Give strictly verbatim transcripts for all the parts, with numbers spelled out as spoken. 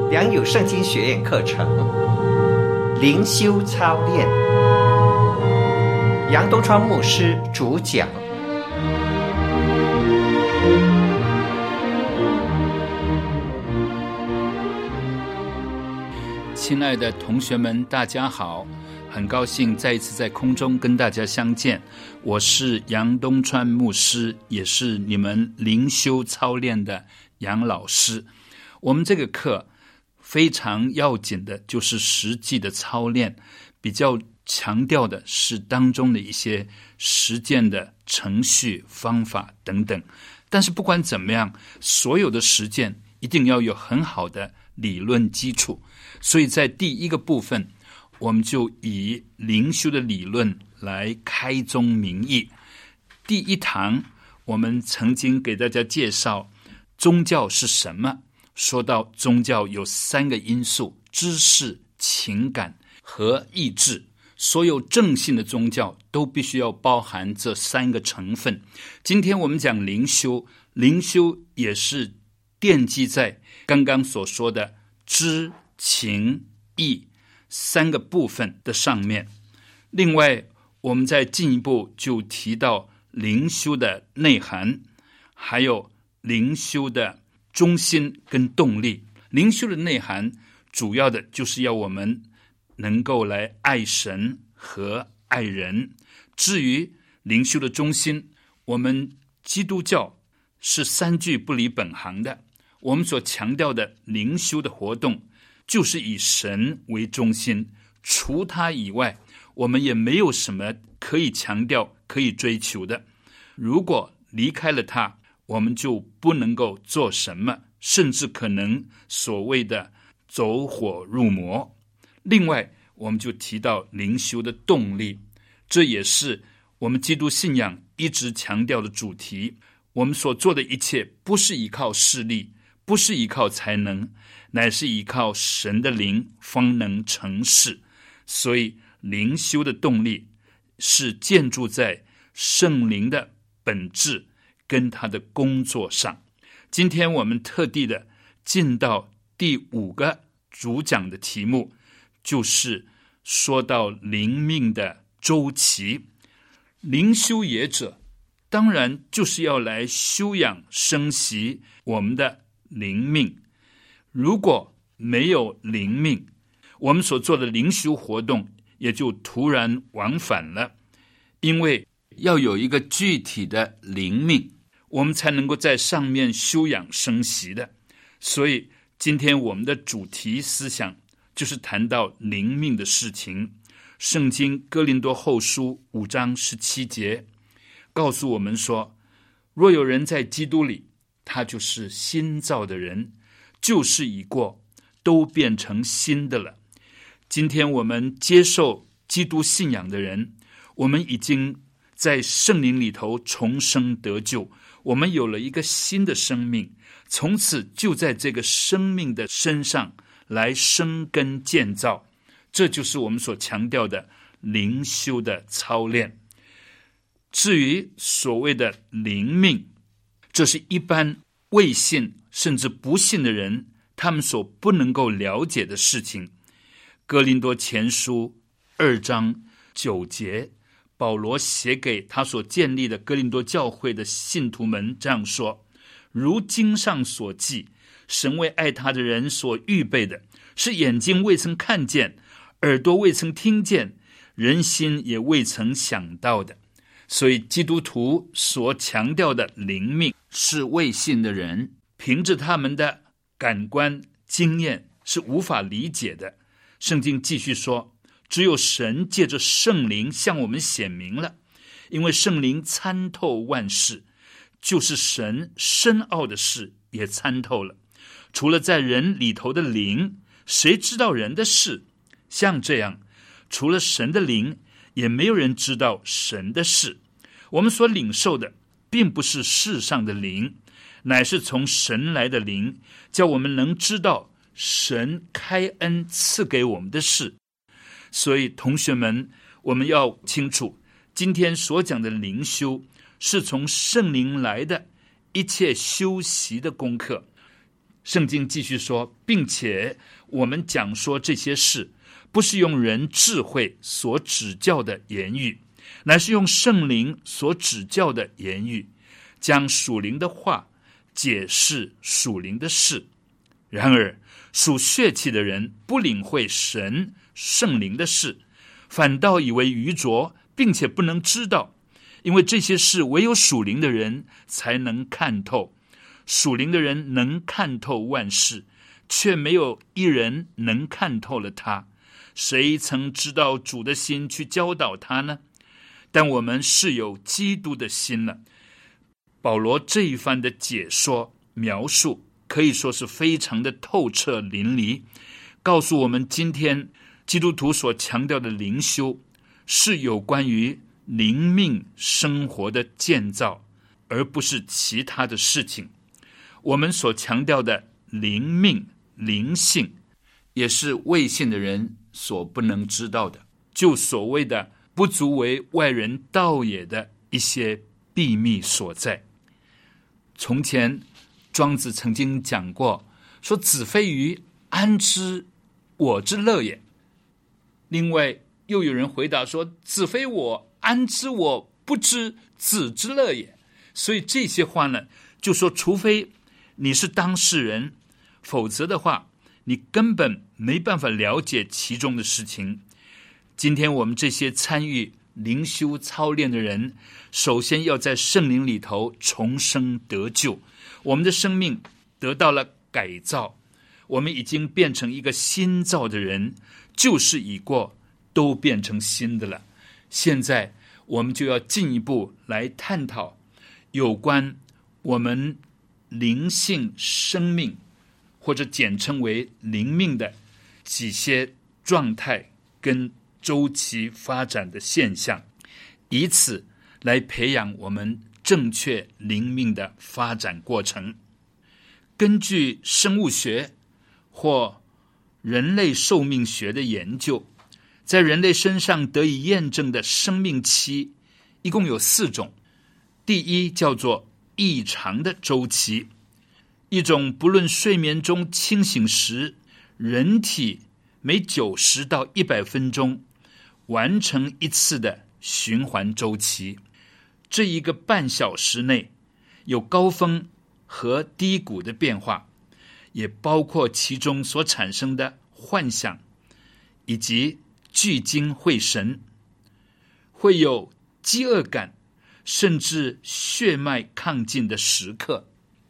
良友圣经学院课程灵修操练，杨东川牧师主讲。 亲爱的同学们，大家好，很高兴再一次在空中跟大家相见。我是杨东川牧师，也是你们灵修操练的杨老师。我们这个课非常要紧的就是实际的操练，比较强调的是当中的一些实践的程序、方法等等。但是不管怎么样，所有的实践一定要有很好的理论基础。所以在第一个部分，我们就以灵修的理论来开宗明义。第一堂我们曾经给大家介绍宗教是什么，说到宗教有三个因素：知识、情感和意志。所有正信的宗教都必须要包含这三个成分。今天我们讲灵修，灵修也是奠基在刚刚所说的知、情、意三个部分的上面。另外我们再进一步就提到灵修的内涵，还有灵修的中心跟动力。灵修的内涵主要的就是要我们能够来爱神和爱人。至于灵修的中心，我们基督教是三句不离本行的。我们所强调的灵修的活动就是以神为中心，除他以外我们也没有什么可以强调可以追求的。如果离开了他，我们就不能够做什么，甚至可能所谓的走火入魔。另外我们就提到灵修的动力，这也是我们基督信仰一直强调的主题。我们所做的一切不是依靠势力，不是依靠才能，乃是依靠神的灵方能成事。所以灵修的动力是建筑在圣灵的本质跟他的工作上。今天我们特地的进到第五个主讲的题目，就是说到灵命的周期。灵修业者当然就是要来修养生息我们的灵命。如果没有灵命，我们所做的灵修活动也就突然往返了。因为要有一个具体的灵命，我们才能够在上面修养生息的。所以今天我们的主题思想就是谈到灵命的事情。圣经哥林多后书五章十七节告诉我们说，若有人在基督里，他就是新造的人，旧事已过，都变成新的了。今天我们接受基督信仰的人，我们已经在圣灵里头重生得救，我们有了一个新的生命，从此就在这个生命的身上来生根建造。这就是我们所强调的灵修的操练。至于所谓的灵命，这是一般未信甚至不信的人他们所不能够了解的事情。哥林多前书二章九节，保罗写给他所建立的哥林多教会的信徒们这样说：如经上所记，神为爱他的人所预备的，是眼睛未曾看见，耳朵未曾听见，人心也未曾想到的。所以基督徒所强调的灵命是未信的人凭着他们的感官经验是无法理解的。圣经继续说，只有神借着圣灵向我们显明了，因为圣灵参透万事，就是神深奥的事也参透了。除了在人里头的灵，谁知道人的事？像这样，除了神的灵，也没有人知道神的事。我们所领受的并不是世上的灵，乃是从神来的灵，叫我们能知道神开恩赐给我们的事。所以同学们，我们要清楚，今天所讲的灵修是从圣灵来的一切修习的功课。 圣经继续说，并且我们讲说这些事，不是用人智慧所指教的言语，乃是用圣灵所指教的言语，将属灵的话解释属灵的事。然而属血气的人不领会神圣灵的事，反倒以为愚拙，并且不能知道，因为这些事唯有属灵的人才能看透。属灵的人能看透万事，却没有一人能看透了他。谁曾知道主的心去教导他呢？但我们是有基督的心了。保罗这一番的解说描述可以说是非常的透彻淋漓，告诉我们今天基督徒所强调的灵修是有关于灵命生活的建造，而不是其他的事情。我们所强调的灵命灵性也是未信的人所不能知道的，就所谓的不足为外人道也的一些秘密所在。从前庄子曾经讲过，说子非鱼，安知我之乐也。另外又有人回答说，子非我，安知我不知子之乐也。所以这些话呢，就说除非你是当事人，否则的话你根本没办法了解其中的事情。今天我们这些参与灵修操练的人，首先要在圣灵里头重生得救，我们的生命得到了改造，我们已经变成一个新造的人，旧事已过，都变成新的了。现在我们就要进一步来探讨有关我们灵性生命，或者简称为灵命的几些状态跟周期发展的现象，以此来培养我们正确灵命的发展过程。根据生物学或人类寿命学的研究，在人类身上得以验证的生命期一共有四种。第一叫做异常的周期，一种不论睡眠中清醒时，人体每九十到一百分钟完成一次的循环周期。这一个半小时内有高峰和低谷的变化，也包括其中所产生的幻想以及聚精会神，会有饥饿感，甚至血脉亢进的时刻。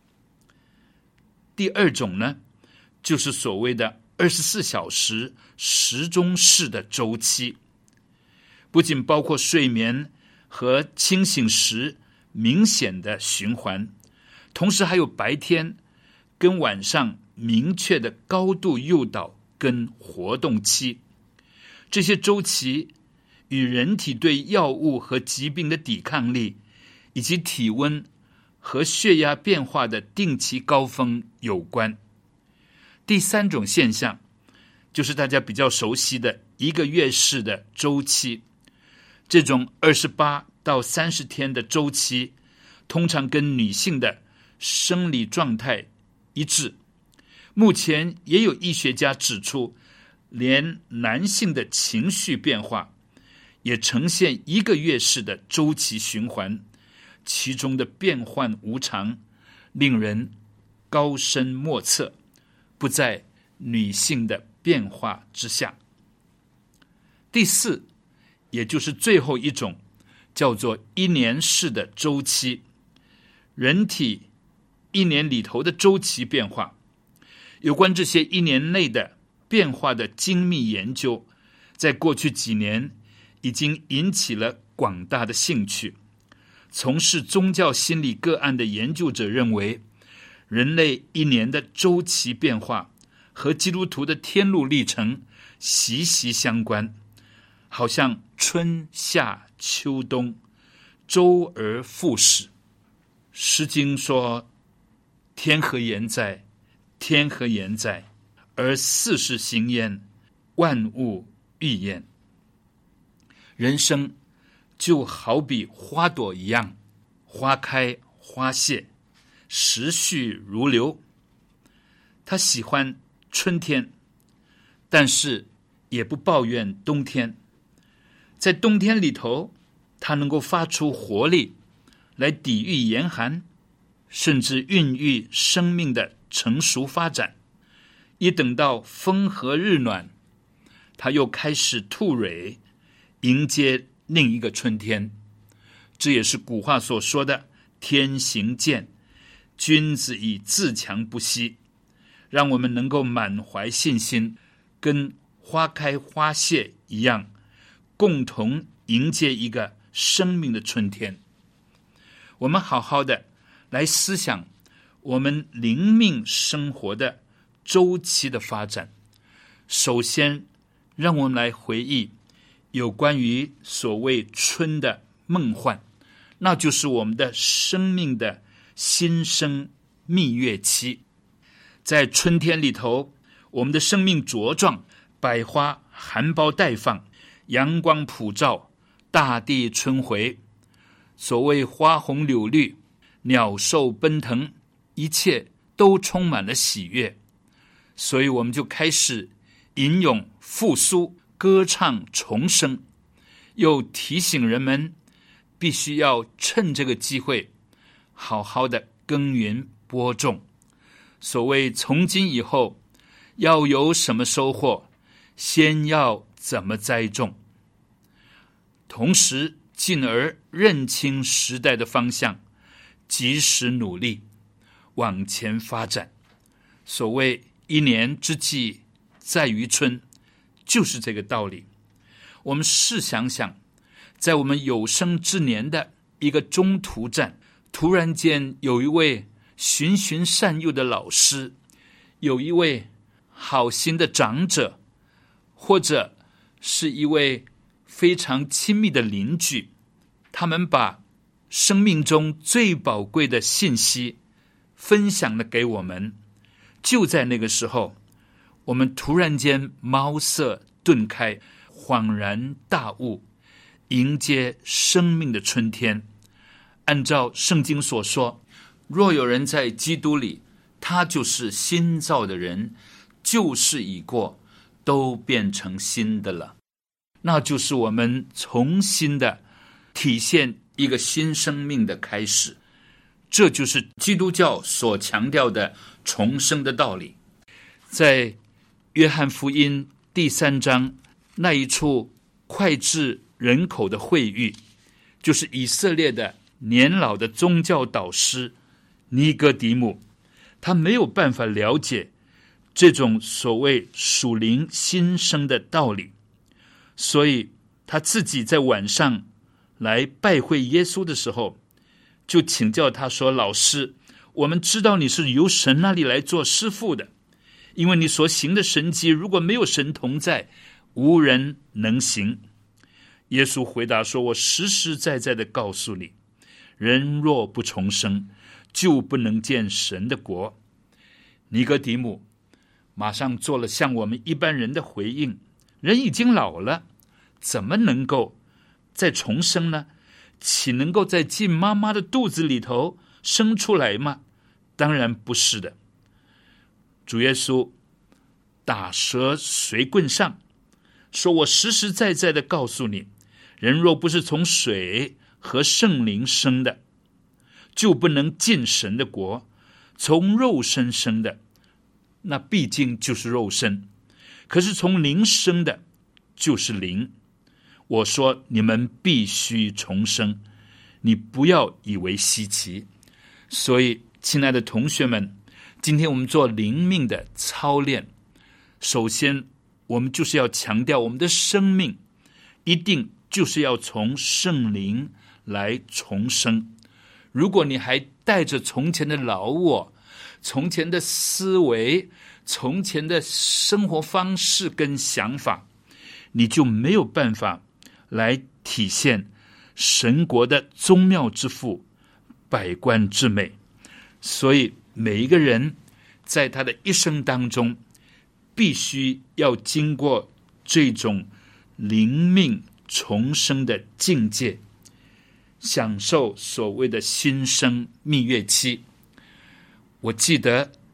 第二种呢，就是所谓的二十四小时时钟式的周期，不仅包括睡眠和清醒时明显的循环，同时还有白天跟晚上明确的高度诱导跟活动期。这些周期与人体对药物和疾病的抵抗力，以及体温和血压变化的定期高峰有关。第三种现象就是大家比较熟悉的一个月式的周期。这种二十八到三十天的周期通常跟女性的生理状态一致。目前也有医学家指出，连男性的情绪变化也呈现一个月式的周期循环，其中的变幻无常，令人高深莫测，不在女性的变化之下。第四，也就是最后一种，叫做一年式的周期。人体一年里头的周期变化，有关这些一年内的变化的精密研究，在过去几年已经引起了广大的兴趣。从事宗教心理个案的研究者认为，人类一年的周期变化和基督徒的天路历程息息相关，好像春夏秋冬，周而复始。诗经说，天何言哉，天何言哉，而四时行焉，万物欲焉。人生就好比花朵一样，花开花谢，时序如流。 他喜欢春天，但是也不抱怨冬天。在冬天里头，他能够发出活力来抵御严寒，甚至孕育生命的成熟发展。一等到风和日暖，他又开始吐蕊，迎接另一个春天。这也是古话所说的天行健，君子以自强不息，让我们能够满怀信心，跟花开花谢一样，共同迎接一个生命的春天。我们好好的来思想我们灵命生活的周期的发展。首先，让我们来回忆有关于所谓春的梦幻，那就是我们的生命的新生蜜月期。在春天里头，我们的生命茁壮，百花含苞待放，阳光普照，大地春回。所谓花红柳绿，鸟兽奔腾，一切都充满了喜悦。所以我们就开始吟咏复苏，歌唱重生，又提醒人们必须要趁这个机会好好的耕耘播种。所谓从今以后要有什么收获，先要怎么栽种，同时进而认清时代的方向，及时努力往前发展。所谓一年之计在于春，就是这个道理。我们试想想，在我们有生之年的一个中途站，突然间有一位循循善诱的老师，有一位好心的长者，或者是一位非常亲密的邻居，他们把生命中最宝贵的信息分享了给我们。就在那个时候，我们突然间茅塞顿开，恍然大悟，迎接生命的春天。按照圣经所说，若有人在基督里，他就是新造的人，旧事已过，都变成新的了。那就是我们重新的体现一个新生命的开始。这就是基督教所强调的重生的道理。在约翰福音第三章那一处脍炙人口的会谕，就是以色列的年老的宗教导师尼哥底母，他没有办法了解这种所谓属灵新生的道理，所以他自己在晚上来拜会耶稣的时候，就请教他说，老师，我们知道你是由神那里来做师傅的，因为你所行的神迹，如果没有神同在，无人能行。耶稣回答说，我实实在在的告诉你，人若不重生，就不能见神的国。尼哥底母马上做了像我们一般人的回应，人已经老了，怎么能够再重生呢？岂能够在进妈妈的肚子里头生出来吗？当然不是的。主耶稣打蛇随棍上，说，我实实在在的告诉你，人若不是从水和圣灵生的，就不能进神的国。从肉身生的，那毕竟就是肉身，可是从灵生的，就是灵。我说你们必须重生，你不要以为稀奇。所以亲爱的同学们，今天我们做灵命的操练，首先我们就是要强调我们的生命一定就是要从圣灵来重生。如果你还带着从前的老我，从前的思维，从前的生活方式跟想法，你就没有办法来体现神国的宗妙之富，百官之美。所以每一个人在他的一生当中，必须要经过这种灵命重生的境界，享受所谓的新生蜜月期。我记得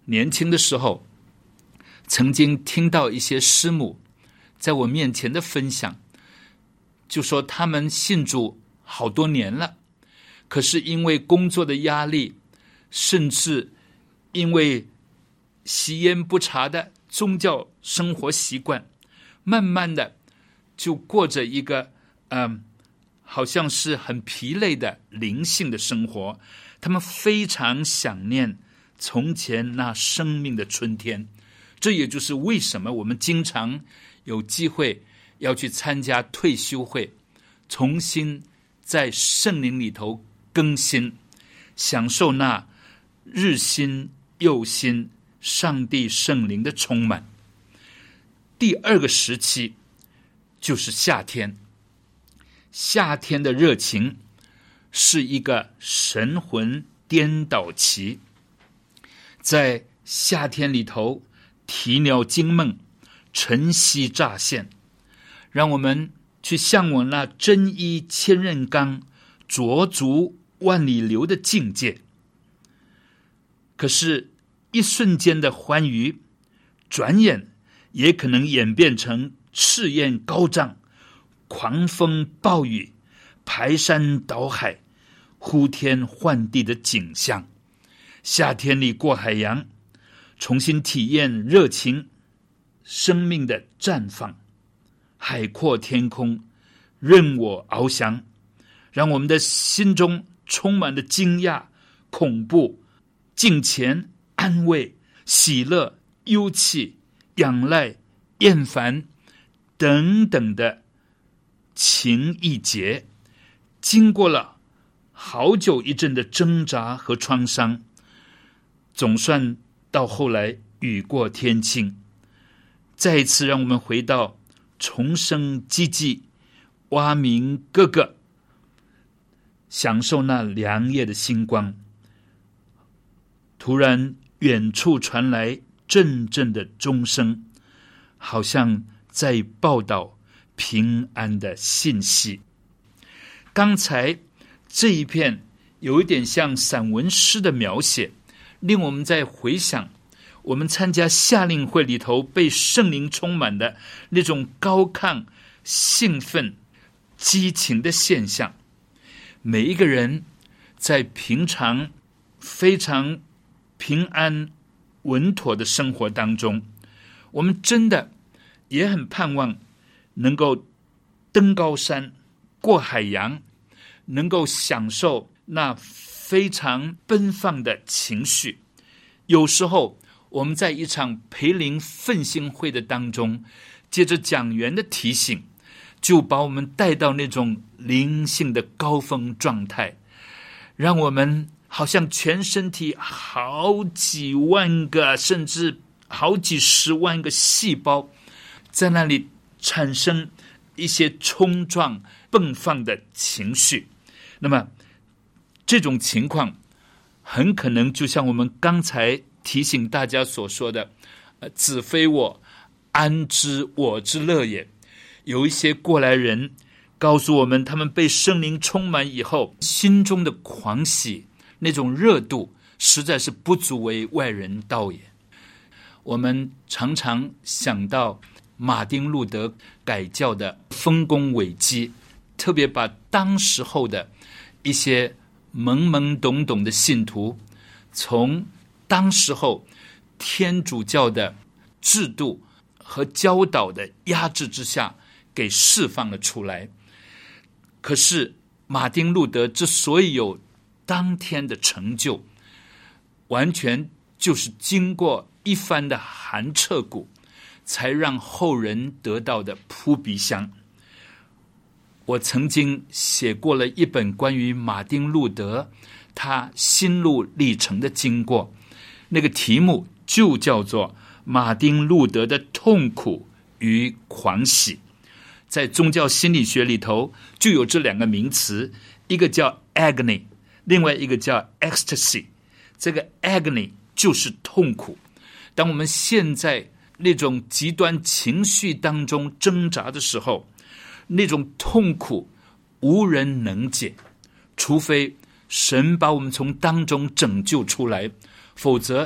年轻的时候，曾经听到一些师母在我面前的分享，就说他们信主好多年了，可是因为工作的压力，甚至因为吸烟不查的宗教生活习惯，慢慢的就过着一个嗯，好像是很疲累的灵性的生活。他们非常想念从前那生命的春天。这也就是为什么我们经常有机会要去参加退休会，重新在圣灵里头更新，享受那日新又新上帝圣灵的充满。第二个时期就是夏天，夏天的热情是一个神魂颠倒期。在夏天里头，啼鸟惊梦，晨曦乍现，让我们去向往那真衣千仞冈，濯足万里流的境界。可是一瞬间的欢愉，转眼也可能演变成赤焰高涨，狂风暴雨，排山倒海，呼天唤地的景象。夏天里过海洋，重新体验热情生命的绽放。海阔天空，任我翱翔，让我们的心中充满了惊讶、恐怖、敬虔、安慰、喜乐、忧气、仰赖、厌烦等等的情意结，经过了好久一阵的挣扎和创伤，总算到后来雨过天晴。再一次让我们回到重生积极，蛙鸣哥哥，享受那凉夜的星光。突然远处传来阵阵的钟声，好像在报道平安的信息。刚才这一片有一点像散文诗的描写，令我们在回想我们参加夏令会里头被圣灵充满的那种高亢、兴奋、激情的现象。每一个人在平常非常平安稳妥的生活当中，我们真的也很盼望能够登高山、过海洋，能够享受那非常奔放的情绪。有时候我们在一场培灵奋兴会的当中，借着讲员的提醒，就把我们带到那种灵性的高峰状态，让我们好像全身体好几万个甚至好几十万个细胞在那里产生一些冲撞迸放的情绪。那么这种情况很可能就像我们刚才提醒大家所说的，呃，子非我，安知我之乐也。有一些过来人告诉我们，他们被圣灵充满以后，心中的狂喜，那种热度实在是不足为外人道也。我们常常想到马丁路德改教的丰功伟绩，特别把当时候的一些懵懵懂懂的信徒，从当时候天主教的制度和教导的压制之下给释放了出来。可是马丁路德之所以有当天的成就，完全就是经过一番的寒彻骨，才让后人得到的扑鼻香。我曾经写过了一本关于马丁路德他心路历程的经过，那个题目就叫做马丁路德的痛苦与狂喜。在宗教心理学里头就有这两个名词，一个叫 agony， 另外一个叫 ecstasy。 这个 agony 就是痛苦。当我们现在那种极端情绪当中挣扎的时候，那种痛苦无人能解，除非神把我们从当中拯救出来，否则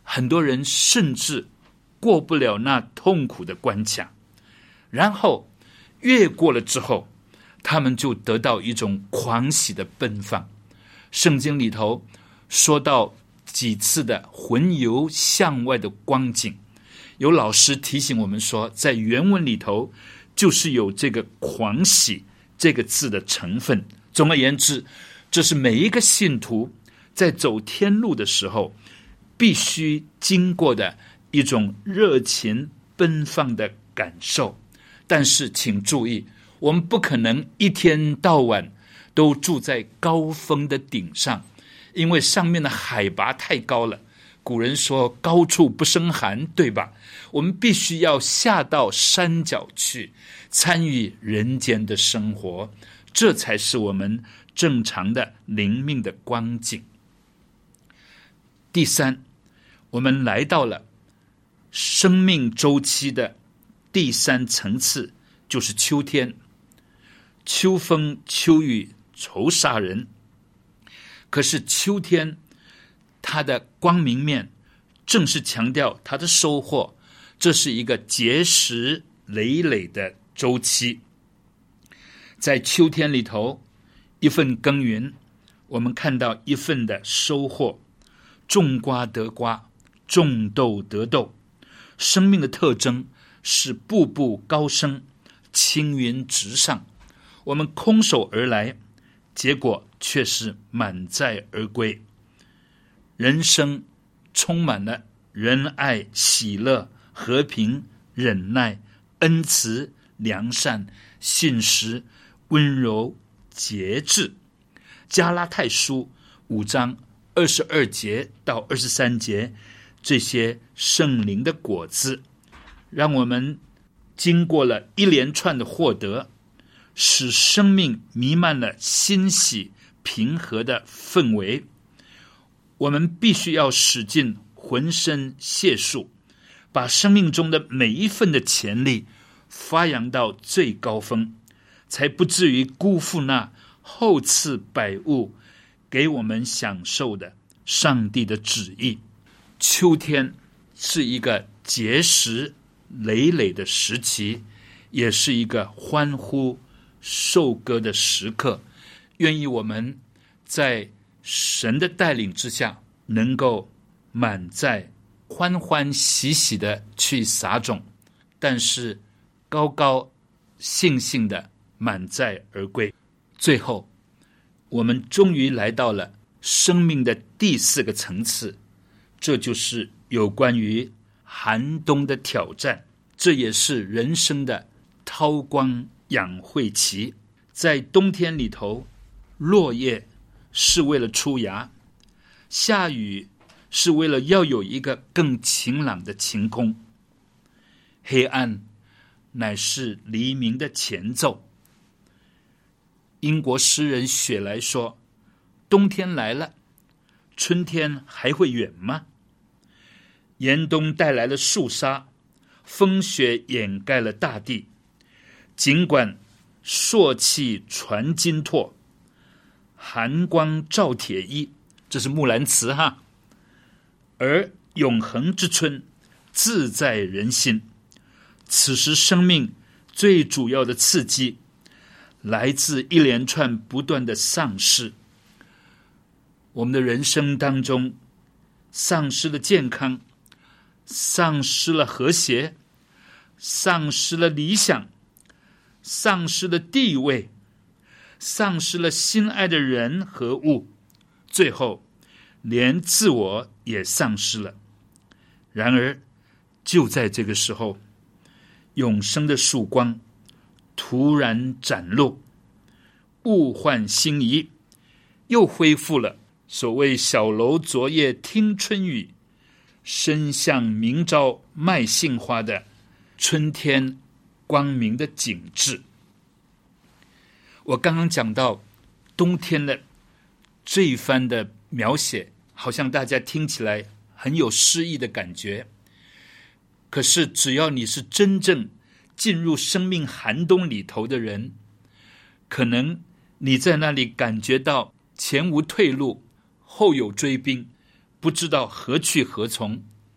很多人甚至过不了那痛苦的关卡，然后越过了之后，他们就得到一种狂喜的奔放。圣经里头说到几次的魂游向外的光景，有老师提醒我们说，在原文里头就是有这个狂喜这个字的成分。总而言之，这是每一个信徒在走天路的时候必须经过的一种热情奔放的感受。但是请注意，我们不可能一天到晚都住在高峰的顶上，因为上面的海拔太高了。古人说高处不胜寒，对吧？我们必须要下到山脚去，参与人间的生活，这才是我们正常的灵命的光景。第三，我们来到了生命周期的第三层次，就是秋天。秋风秋雨愁杀人，可是秋天它的光明面正是强调它的收获，这是一个结实累累的周期。在秋天里头，一份耕耘，我们看到一份的收获，种瓜得瓜，种豆得豆。生命的特征是步步高升，青云直上。我们空手而来，结果却是满载而归。人生充满了仁爱、喜乐、和平、忍耐、恩慈、良善、信实、温柔、节制。加拉太书五章二十二节到二十三节，这些圣灵的果子，让我们经过了一连串的获得，使生命弥漫了欣喜平和的氛围。我们必须要使尽浑身解数，把生命中的每一份的潜力发扬到最高峰，才不至于辜负那厚赐百物给我们享受的上帝的旨意。秋天是一个结实累累的时期，也是一个欢呼受歌的时刻。愿意我们在神的带领之下，能够满载欢欢喜喜的去撒种，但是高高兴兴的满载而归。最后，我们终于来到了生命的第四个层次，这就是有关于寒冬的挑战。这也是人生的韬光养晦期。在冬天里头，落叶是为了出芽，下雨是为了要有一个更晴朗的晴空，黑暗乃是黎明的前奏。英国诗人雪莱说，冬天来了，春天还会远吗？严冬带来了肃杀，风雪掩盖了大地，尽管朔气传金柝，寒光照铁衣，这是木兰辞哈。而永恒之春自在人心。此时生命最主要的刺激来自一连串不断的丧失。我们的人生当中丧失了健康，丧失了和谐，丧失了理想，丧失了地位，丧失了心爱的人和物，最后连自我也丧失了。然而就在这个时候，永生的曙光突然展露，物换星移，又恢复了所谓小楼昨夜听春雨，深巷明朝卖杏花的春天光明的景致。我刚刚讲到冬天的这一番的描写，好像大家听起来很有诗意的感觉，可是只要你是真正进入生命寒冬里头的人，可能你在那里感觉到前无退路，后有追兵，不知道何去何从。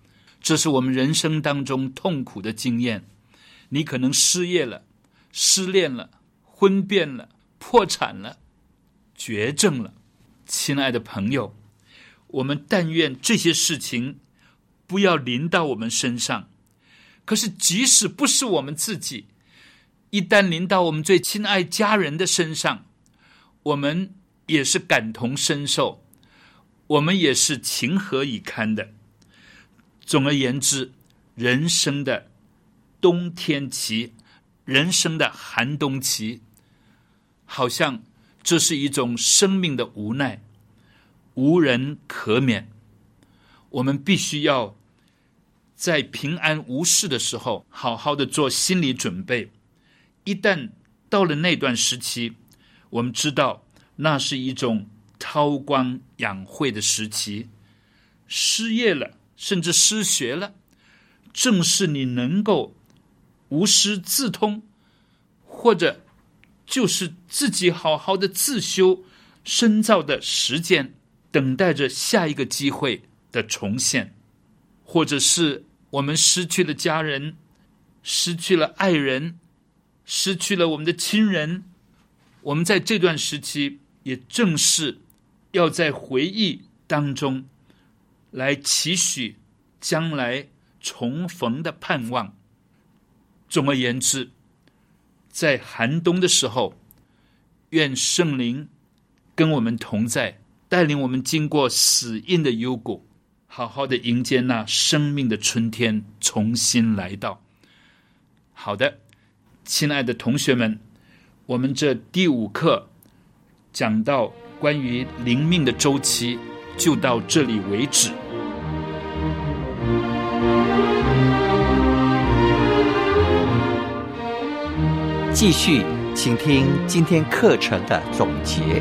这是我们人生当中痛苦的经验。你可能失业了，失恋了，婚变了，破产了，绝症了。亲爱的朋友，我们但愿这些事情不要临到我们身上。可是即使不是我们自己，一旦临到我们最亲爱家人的身上，我们也是感同身受，我们也是情何以堪的。总而言之，人生的冬天期，人生的寒冬期，好像这是一种生命的无奈，无人可免。我们必须要在平安无事的时候，好好的做心理准备。一旦到了那段时期，我们知道那是一种韬光养晦的时期。失业了，甚至失学了，正是你能够无师自通，或者就是自己好好的自修深造的时间，等待着下一个机会的重现。或者是我们失去了家人，失去了爱人，失去了我们的亲人，我们在这段时期也正是要在回忆当中来期许将来重逢的盼望。总而言之，在寒冬的时候，愿圣灵跟我们同在，带领我们经过死荫的幽谷，好好的迎接那生命的春天重新来到。好的，亲爱的同学们，我们这第五课讲到关于灵命的周期，就到这里为止。 继续请听今天课程的总结。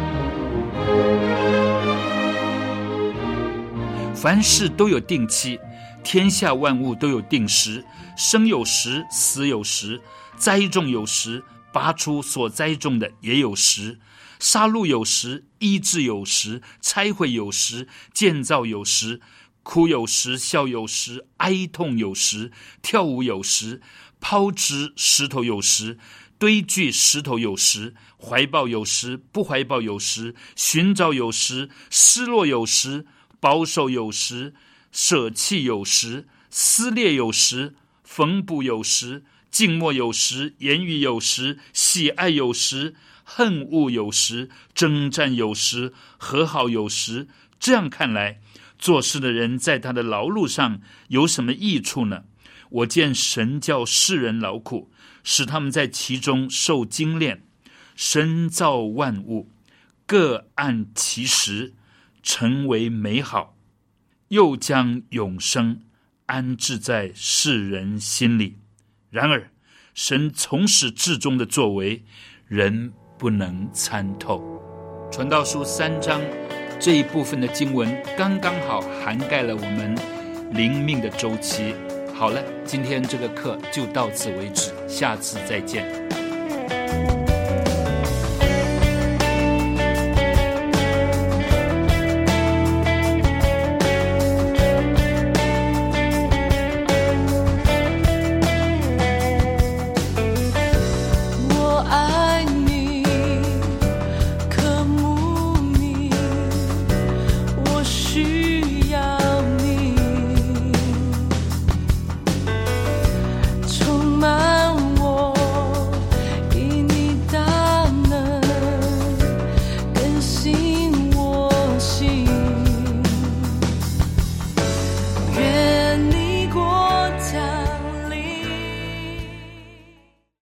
凡事都有定期，天下万物都有定时，生有时，死有时，栽种有时，拔出所栽种的也有时，杀戮有时，医治有时，拆毁有时，建造有时，哭有时，笑有时，哀痛有时，跳舞有时，抛掷石头有时，堆聚石头有时，怀抱有时，不怀抱有时，寻找有时，失落有时，保守有时，舍弃有时，撕裂有时，缝补有时，静默有时，言语有时，喜爱有时，恨恶有时，征战有时，和好有时。这样看来，做事的人在他的劳碌上有什么益处呢？我见神叫世人劳苦，使他们在其中受精炼。神造万物，各按其时，成为美好，又将永生安置在世人心里。然而神从始至终的作为，人不能参透。传道书三章这一部分的经文刚刚好涵盖了我们灵命的周期。好了，今天这个课就到此为止，下次再见。